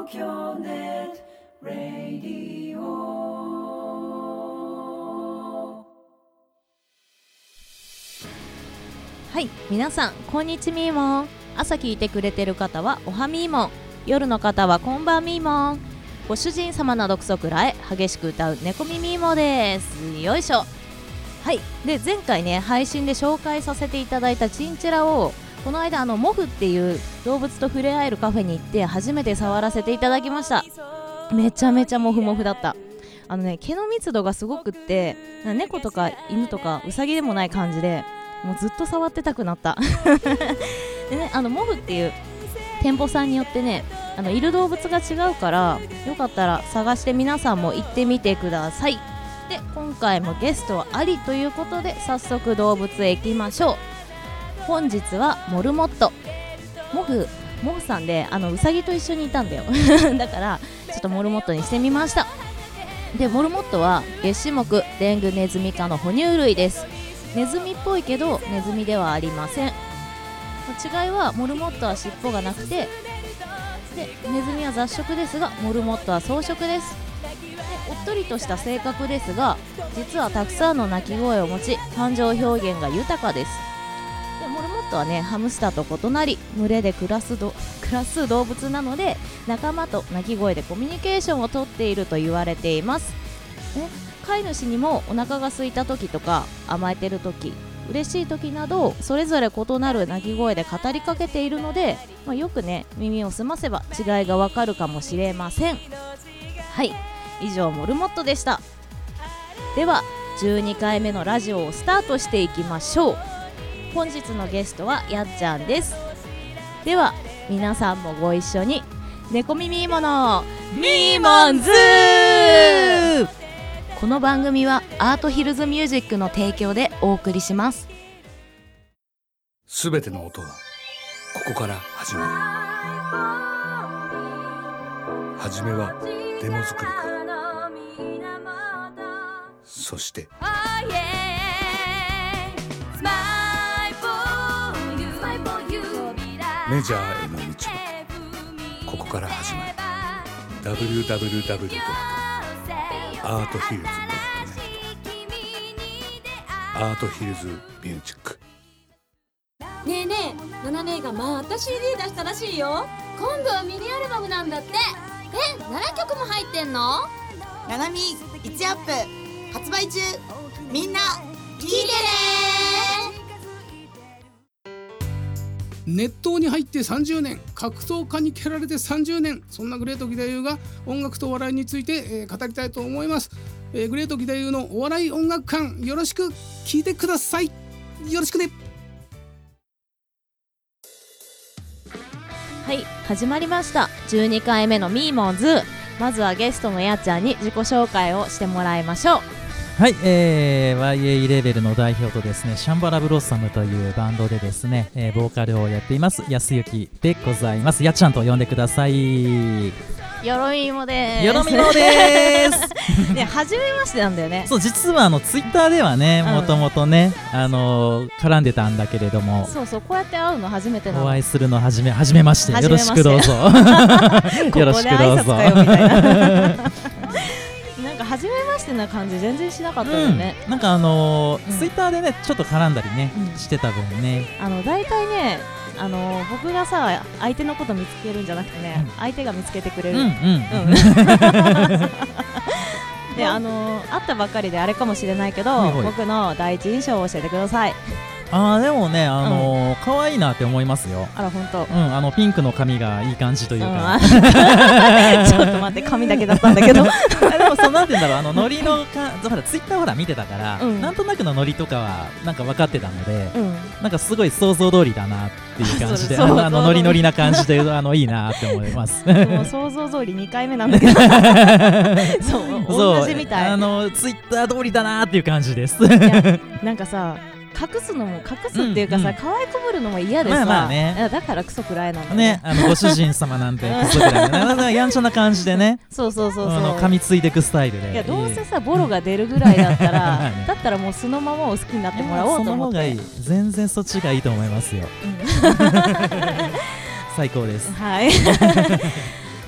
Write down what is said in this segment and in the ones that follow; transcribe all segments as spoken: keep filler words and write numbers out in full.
京ネットラディオ。 はい、皆さんこんにちみーもん。朝聞いてくれてる方はおはみーもん、夜の方はこんばんみーもん。ご主人様などくそくらえ激しく歌う猫耳ーもです。よいしょ。はい、で前回ね配信で紹介させていただいたチンチラをこの間あのモフっていう動物と触れ合えるカフェに行って初めて触らせていただきました。めちゃめちゃモフモフだった。あのね毛の密度がすごくって猫とか犬とかウサギでもない感じでもうずっと触ってたくなったでね、あのモフっていう店舗さんによってねあのいる動物が違うからよかったら探して皆さんも行ってみてください。で今回もゲストはありということで早速動物へ行きましょう。本日はモルモット。モフモフさんであのウサギと一緒にいたんだよだからちょっとモルモットにしてみました。でモルモットはげっ歯目デングネズミ科の哺乳類です。ネズミっぽいけどネズミではありません。違いはモルモットは尻尾がなくてでネズミは雑食ですがモルモットは草食です。でおっとりとした性格ですが実はたくさんの鳴き声を持ち感情表現が豊かです。でモルモットはねハムスターと異なり群れで暮らすど暮らす動物なので仲間と鳴き声でコミュニケーションをとっていると言われています。ね飼い主にもお腹が空いた時とか甘えてる時嬉しい時などそれぞれ異なる鳴き声で語りかけているので、まあ、よくね耳を澄ませば違いがわかるかもしれません。はい以上モルモットでした。ではじゅうにかいめのラジオをスタートしていきましょう。本日のゲストはやっちゃんです。では皆さんもご一緒に猫耳ーものミーモンズー。この番組はアートヒルズミュージックの提供でお送りします。 すべての音はここから始まる。はじめはデモ作りから、そしてメジャーへの道はここから始まる。 ダブリューダブリューダブリュー ドットアートヒルズ ドットネット アートヒルズミュージック。 ねえねえ、ナナ姉がまた シーディー 出したらしいよ。今度はミニアルバムなんだって。え、ななきょくも入ってんの？ ナナミいちアップ発売中。みんな聞いてね。 熱湯に入ってさんじゅうねん、格闘家に蹴られてさんじゅうねん、そんなグレート義太夫が音楽とお笑いについて、えー、語りたいと思います。えー、グレート義太夫のお笑い音楽館、よろしく聞いてください。よろしくね。 はい始まりました。じゅうにかいめのミーモンズ。まずはゲストのやっちゃんに自己紹介をしてもらいましょう。 はい、えー、ワイエー レベルの代表とですねシャンバラブロッサムというバンドでですね、えー、ボーカルをやっています安幸でございます。やっちゃんと呼んでください。 よろみもです。 よろみもですね、初めましてなんだよね。 そう実はあのツイッターではねもともとね、あのー、絡んでたんだけれども、 そうそうこうやって会うの初めてなの。 お会いするのはじめはじめまして。よろしくどうぞよろしくどうぞ。 ここで挨拶かよみたいななんか初めましてな感じ全然しなかったよね、 うん、なんかあのーうん、 ツイッターでねちょっと絡んだりね、 うん、 してた分ねあの大体ねあのー、僕がさ相手のこと見つけるんじゃなくてね、うん、相手が見つけてくれる。うんうん、うん、であのー、会ったばっかりであれかもしれないけど、はいはい、僕の第一印象を教えてください。 あーでもね、あのーうん、可愛いなって思いますよ。 あら本当。 うん、あのピンクの髪がいい感じというか、うん、 ちょっと待って髪だけだったんだけどでもそうなんて言うんだろう、あのノリのかほらツイッターほら見てたから、うん、なんとなくのノリとかはなんか分かってたので、うん、なんかすごい想像通りだなっていう感じであのあのノリノリな感じであのいいなって思いますもう想像通りにかいめなんだけどそう同じみたい。 あのツイッター通りだなっていう感じです。 いやなんかさ隠すのも隠すっていうかさ、うんうん、可愛くぶるのも嫌でさ、まあまあね、だからクソくらいなんだ ね, ねあのご主人様なんてクソくらいねやんちゃな感じでねそうそうそうそう、 噛みついていくスタイルで。 いやどうせさボロが出るぐらいだったら、ね、だったらもうそのままを好きになってもらおうと思って。その方がいい。 全然そっちがいいと思いますよ、うん、最高です。 はい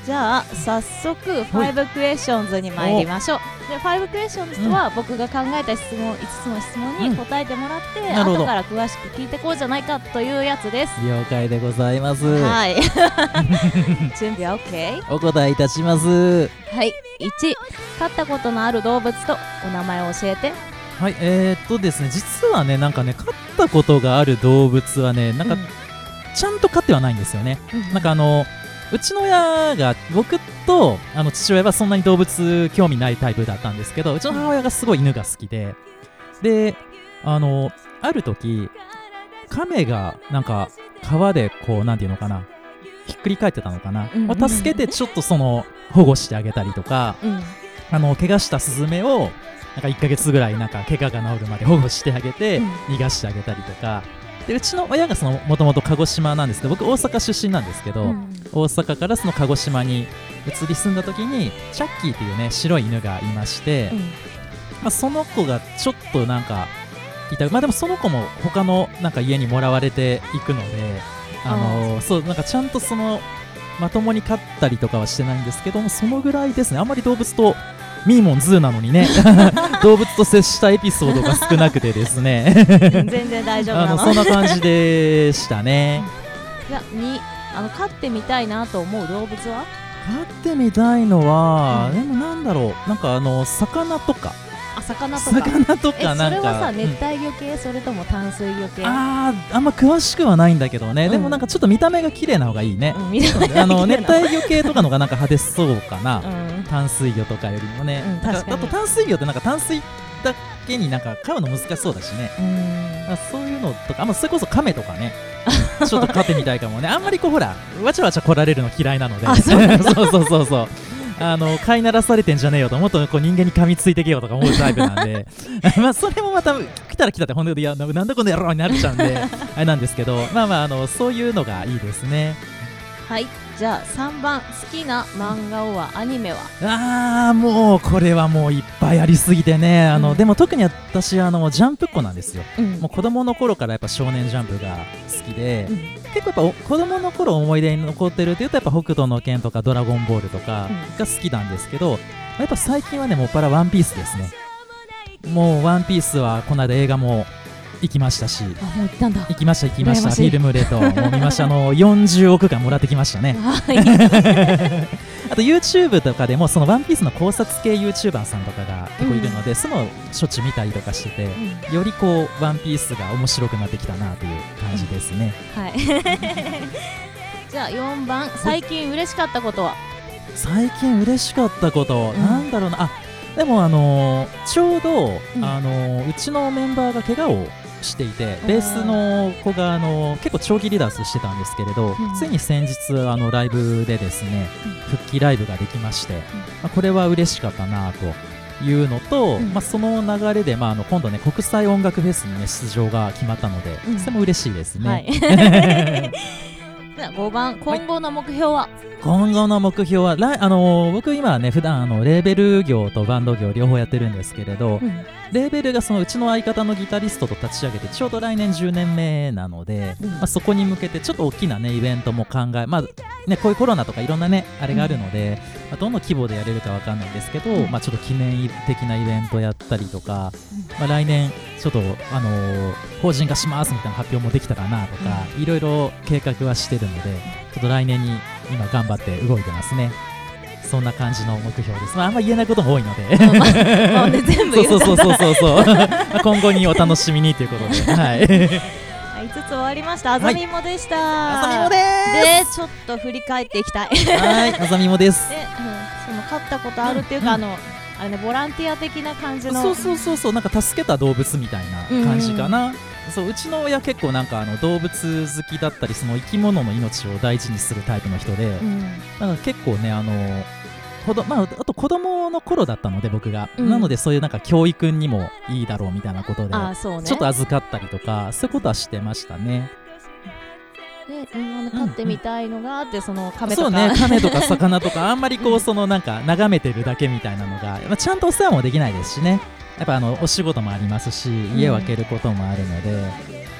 じゃあ早速ファイブクエスチョンズに参りましょう。でファイブクエスチョンズとは、僕が考えた質問いつつの質問に答えてもらって、うん、後から詳しく聞いてこうじゃないかというやつです。 了解でございます。 はい準備は OK？ お答えいたします。 はい。いち、飼ったことのある動物とお名前を教えて。 はい、えー、っとですね実はねなんかね飼ったことがある動物はねなんか、うん、ちゃんと飼ってはないんですよね、うん、なんかあのうちの親が僕とあの父親はそんなに動物興味ないタイプだったんですけど、うちの母親がすごい犬が好きで、であのある時亀がなんか川でこうなんていうのかなひっくり返ってたのかな、うんうん、助けてちょっとその保護してあげたりとか、うん、あの怪我したスズメをなんかいっかげつぐらいなんか怪我が治るまで保護してあげて、うん、逃がしてあげたりとかで、うちの親がそのもともと鹿児島なんですけど、僕大阪出身なんですけど、うん、大阪からその鹿児島に移り住んだ時にチャッキーっていうね白い犬がいまして、うんまあ、その子がちょっとなんかいた、まあでもその子も他のなんか家にもらわれていくので、あのー、そうなんかちゃんとそのまともに飼ったりとかはしてないんですけども、そのぐらいですね。あんまり動物とミーモンズーなのにね動物と接したエピソードが少なくてですね全然大丈夫なのあのそんな感じでしたねじゃあにあの飼ってみたいなと思う動物は？ 飼ってみたいのは、うん、でもなんだろうなんかあの魚とかあ魚とか魚とかなんかえそれはさ熱帯魚系、うん、それとも淡水魚系？ あーあんま詳しくはないんだけどね、うん、でもなんかちょっと見た目が綺麗な方がいいね、うん、見た目が綺麗なあの熱帯魚系とかのがなんか派手そうかな、うん、淡水魚とかよりもね、うん、確かにあと淡水魚ってなんか淡水だけになんか飼うの難しそうだしね、うん、そういうのとかあ、まあ、それこそカメとかねちょっと飼ってみたいかもねあんまりこうほらわちゃわちゃ来られるの嫌いなのでそうそうそうそうそうあの飼いならされてんじゃねえよともっとこう人間に噛みついてけよとか思うタイプなんでまあそれもまた来たら来たって本当にいやなんだこの野郎になっちゃうんであれなんですけどまあまああのそういうのがいいですね。 はい、じゃあさんばん好きな漫画はアニメは？ あーもうこれはもういっぱいありすぎてねあの、うん、でも特に私あのジャンプっ子なんですよ、うん、もう子供の頃からやっぱ少年ジャンプが好きで、うん、結構やっぱ子供の頃思い出に残ってるっていうとやっぱ北斗の拳とかドラゴンボールとかが好きなんですけど、うん、やっぱ最近はねもっぱらワンピースですね。もうワンピースはこの間映画も行きましたし、 あもう行ったんだ。 行きました行きました。フィルムレッドもう見ましたあのよんじゅうおくかんもらってきましたねあと YouTube とかでもそのワンピースの考察系 YouTuber さんとかが結構いるので、うん、そのしょっちゅう見たりとかしてて、うん、よりこうワンピースが面白くなってきたなという感じですね、 うん、はいじゃあよんばん最近嬉しかったことは？ 最近嬉しかったこと、うん、なんだろうなあでもあのー、ちょうど、うんあのー、うちのメンバーが怪我をしていてベースの子が、あのー、結構長期離脱してたんですけれど、うん、ついに先日あのライブでですね、うん、復帰ライブができまして、うんまあ、これは嬉しかったなというのと、うんまあ、その流れで、まあ、あの今度ね国際音楽フェスに、ね、出場が決まったので、うん、それも嬉しいですね、はいじゃあごばん今後の目標は？はい、 今後の目標は来、あのー、僕今はね普段あのレーベル業とバンド業両方やってるんですけれど、うん、レーベルがそのうちの相方のギタリストと立ち上げてちょうど来年じゅうねんめなので、うんまあ、そこに向けてちょっと大きなねイベントも考えまあねこういうコロナとかいろんなねあれがあるので、うんまあ、どの規模でやれるかわかんないんですけど、うんまあ、ちょっと記念的なイベントやったりとか、うんまあ、来年ちょっとあのー、法人化しますみたいな発表もできたらなとか、うん、いろいろ計画はしてるのでちょっと来年に今頑張って動いてますね。そんな感じの目標です。まあ、あんま言えないことも多いのでまあ、まあね、全部言そうそうそうそうそう今後にお楽しみにということではいいつつ終わりました。あざみもでした、 はい、あざみもでーす。でちょっと振り返っていきたいはいあざみもですで、うん、その飼ったことあるっていうか、うん、あのあれねボランティア的な感じのそうそうそうそうなんか助けた動物みたいな感じかな、うんうん、そううちの親結構なんかあの動物好きだったりその生き物の命を大事にするタイプの人で、うん、なんか結構ねあのほど、まあ、あと子供の頃だったので僕が、うん、なのでそういうなんか教育にもいいだろうみたいなことであそう、ね、 ちょっと預かったりとかそういうことはしてましたね。 で飼ってみたいのがあって、うん、そのカメとかそうねカメとか魚とかあんまりこうそのなんか眺めてるだけみたいなのが、まあ、ちゃんとお世話もできないですしねやっぱあのお仕事もありますし家を空けることもあるので、うん、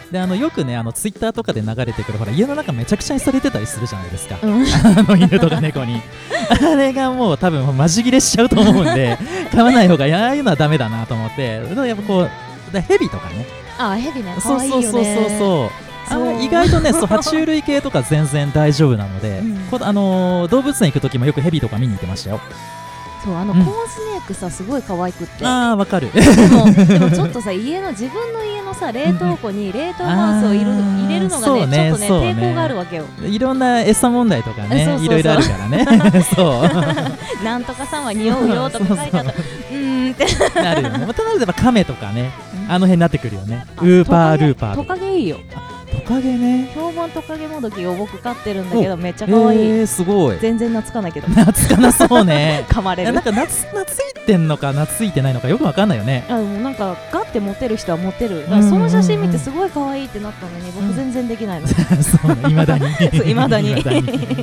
であのよくねあのツイッターとかで流れてくるほら家の中めちゃくちゃにされてたりするじゃないですか、うん、あの犬とか猫にあれがもう多分マジ切れしちゃうと思うんで飼わない方がああいうのはダメだなと思って、やっぱこうでヘビとかね、 あヘビね可愛いよね。 そうそうそうそうあの意外とねそう爬虫類系とか全然大丈夫なので、うん、こあのー、動物園行く時もよくヘビとか見に行ってましたよ。 そうあの、うん、コーンスネークさすごい可愛くって、 あーわかるでもでもちょっとさ家の自分の家のさ冷凍庫に冷凍マウスを入れる入れるのが ね, ねちょっとね抵抗があるわけよ。 いろんな餌問題とかね、そうそうそういろいろあるからねそうなんとかさんは匂うよとか書いてあったらうーんってなるよね。またなるとカメとかねあの辺になってくるよね。ウーパールーパーとかトカゲいいよ。 トカゲね、 標本トカゲモドキを僕飼ってるんだけどめっちゃ可愛い。 えー、すごい。 全然懐かないけど懐かなそうね噛まれる。 なんか懐懐いてんのか懐いてないのかよくわかんないよね。 あもうなんかガッてモテる人はモテる。だからその写真見てすごい可愛いってなったのに、僕全然できないの。 そうね、未だに未だにいいねトカ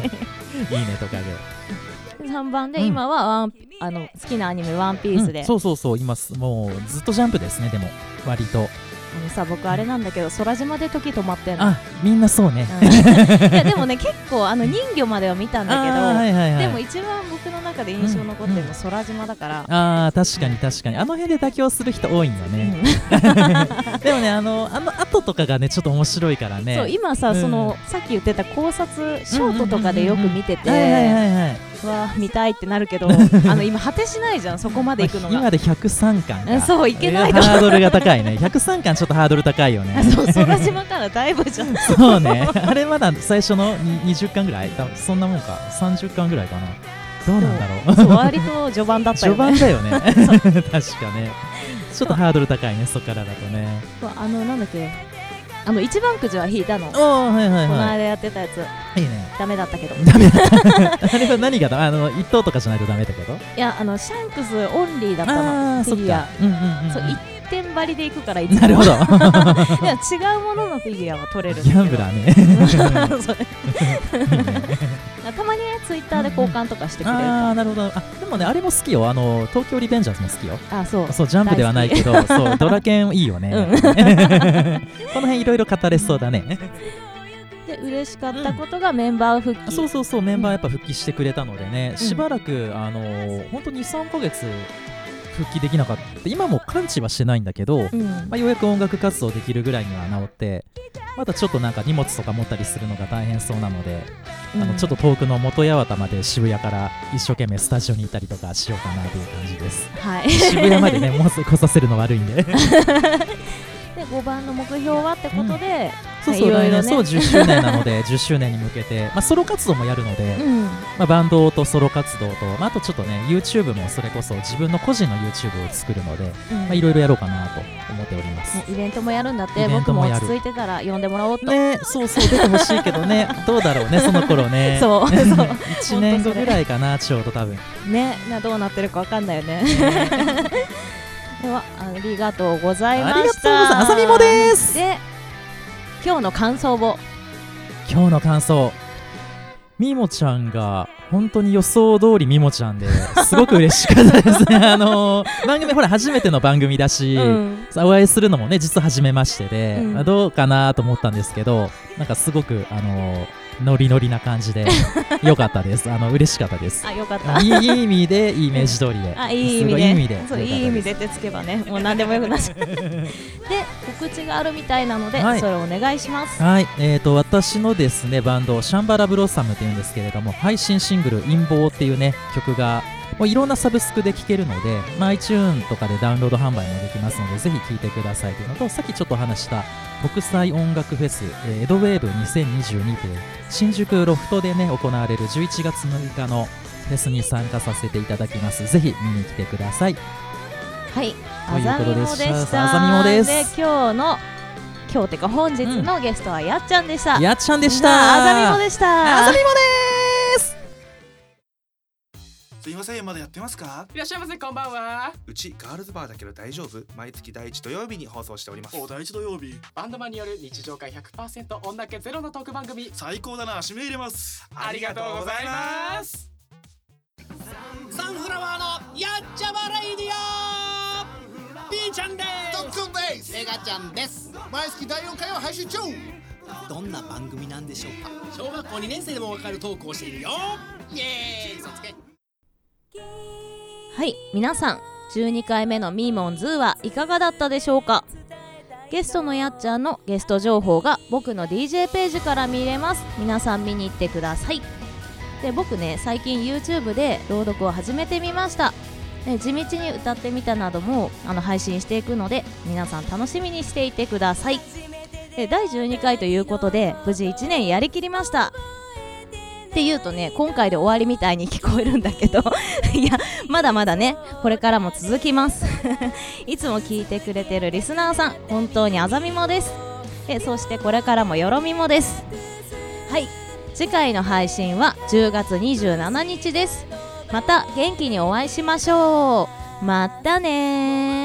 ゲ。 さんばんで、うん、今はワンあの好きなアニメワンピースで、 うん、そうそうそう今もうずっとジャンプですね。でも割とあのさ僕あれなんだけど空島で時止まってんの。 あみんなそうね、 うん、いやでもね結構あの人魚までは見たんだけど、 はいはいはい、 でも一番僕の中で印象残ってるの空島だから、 うんうん、あー確かに確かにあの辺で妥協する人多いんだね、うん、でもねあのあの後とかがねちょっと面白いからね。 そう今さ、うん、そのさっき言ってた考察ショートとかでよく見ててわー見たいってなるけどあの今果てしないじゃんそこまで行くのが。 今でひゃくさんかんかそういけないのハードルが高いねひゃくさんかんちょっとハードル高いよねそう空島からだいぶじゃんそうねあれまだ最初のにじゅっかんぐらいそんなもんかさんじゅっかんぐらいかな。どうなんだろう。 そう割と序盤だったよね序盤だよね確かねちょっとハードル高いねそこからだとね。 あのなんだっけあの一番くじは引いたの。 おーはいはいはい、 この間やってたやついいね。 ダメだったけどダメだったあれは何がだあの一等とかじゃないとダメってこと。 いやあのシャンクスオンリーだったの。フィギュアうんうんうん、 そう一点張りでいくからいつもなるほどいや違うもののフィギュアは取れるんだギけどャンブラーねそれたまにねツイッターで交換とかしてくれる、うんうん、 ああなるほど。あでもねあれも好きよ。あの東京リベンジャーズも好きよ。 あそうそうジャンプではないけどそうドラケンいいよね、うん、この辺いろいろ語れそうだねで嬉しかったことがメンバー復帰、 うん、そうそうそうメンバーやっぱ復帰してくれたのでね、うん、しばらくあのー、本当にさんかげつ復帰できなかった今も完治はしてないんだけど、うんまあ、ようやく音楽活動できるぐらいには治ってまだちょっとなんか荷物とか持ったりするのが大変そうなので、うん、あのちょっと遠くの元八幡まで渋谷から一生懸命スタジオに行ったりとかしようかなという感じです、はい、渋谷までねもう来させるの悪いんででごばんの目標はってことで、 うん、そうそう、いろいろね、そうじゅっしゅうねんなのでじゅっしゅうねんに向けて、まあ、ソロ活動もやるので、うんまあ、バンドとソロ活動と、まあ、あとちょっとね YouTube もそれこそ自分の個人の YouTube を作るのでいろいろやろうかなと思っております、ね、 イベントもやるんだって。僕も落ち着いてたら呼んでもらおうとね。そうそう出てほしいけどねどうだろうねその頃ねそうそういちねんごぐらいかなちょうど多分ねなどうなってるかわかんないよねではありがとうございました。 ありがとうございます。あさみもです。 で今日の感想を今日の感想みもちゃんが本当に予想通りみもちゃんですごく嬉しかったですねあのー、番組ほら初めての番組だし、うん、お会いするのもね実は初めましてで、うんまあ、どうかなと思ったんですけどなんかすごくあのーノリノリな感じで良かったです。あの嬉しかったです。 あ、良かった。 いい、いい意味でいいイメージ通りで。 あ、いい意味で。いい意味で。そう、いい意味でってつけばね、もう何でもよくなっちゃう。で、告知があるみたいなので、はい、それをお願いします。 はい、えっと私のですねバンドシャンバラブロッサムっていうんですけれども、配信シングル陰謀っていうね曲がもういろんなサブスクで聴けるので、まあ、iTunes とかでダウンロード販売もできますのでぜひ聴いてくださいというのと、さっきちょっと話した国際音楽フェス、えー、エドウェーブにせんにじゅうにという新宿ロフトでね行われるじゅういちがつむいかのフェスに参加させていただきます。ぜひ見に来てください。 はい、 ということでした。 あざみもです。で今日の今日てか本日のゲストはやっちゃんでした。 やっちゃんでした。 あざみもでした。 あざみもです。 すいません、まだやってますか？ いらっしゃいませ、こんばんは。 うちガールズバーだけど大丈夫？毎月第一土曜日に放送しております。 お、第一土曜日。バンドマンによる日常会 ひゃくパーセント 女気ゼロのトーク番組。 最高だな、指名入れます。 ありがとうございます。サンフラワーのやっちゃまレイディオ。ピーちゃんです。 トッツンです。メガちゃんです。 毎月だいよんかいを配信中。 どんな番組なんでしょうか。 小学校にねん生でもわかるトークをしているよ。イエーイ、そつけ。 はい、皆さんじゅうにかいめのミーモンズーはいかがだったでしょうか。ゲストのやっちゃんのゲスト情報が僕の ディージェー ページから見れます。皆さん見に行ってください。で、僕ね、最近 YouTube で朗読を始めてみました。で、地道に歌ってみたなどもあの配信していくので、皆さん楽しみにしていてください。で、だいじゅうにかいということで無事いちねんやりきりました。って言うとね、今回で終わりみたいに聞こえるんだけどいや、まだまだね、これからも続きますいつも聞いてくれてるリスナーさん、本当にあざみもです。で、そしてこれからもよろみもです。はい、次回の配信はじゅうがつにじゅうしちにちです。また元気にお会いしましょう。またねー。